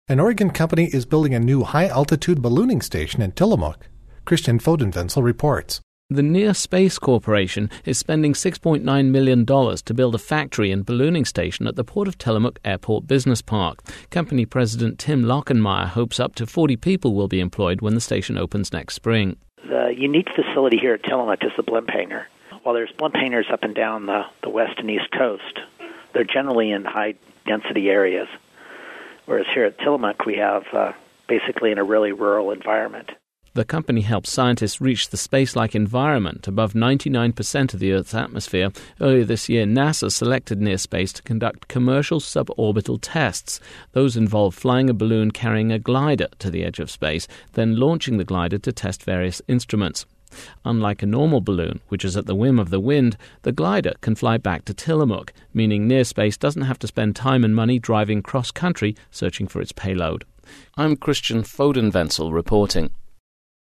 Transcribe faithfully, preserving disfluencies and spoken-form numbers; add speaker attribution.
Speaker 1: An Oregon company is building a new high-altitude ballooning station in Tillamook. Christian Fodenvenzel reports.
Speaker 2: The Near Space Corporation is spending six point nine million dollars to build a factory and ballooning station at the Port of Tillamook Airport Business Park. Company President Tim Lockenmeyer hopes up to forty people will be employed when the station opens next spring.
Speaker 3: The unique facility here at Tillamook is the blimp hangar. While there's blimp hangars up and down the, the west and east coast, they're generally in high-density areas. Whereas here at Tillamook, we have uh, basically in a really rural environment.
Speaker 2: The company helps scientists reach the space-like environment above ninety-nine percent of the Earth's atmosphere. Earlier this year, NASA selected Near Space to conduct commercial suborbital tests. Those involve flying a balloon carrying a glider to the edge of space, then launching the glider to test various instruments. Unlike a normal balloon, which is at the whim of the wind, the glider can fly back to Tillamook, meaning Near Space doesn't have to spend time and money driving cross-country searching for its payload. I'm Christian Fodenvenzel reporting.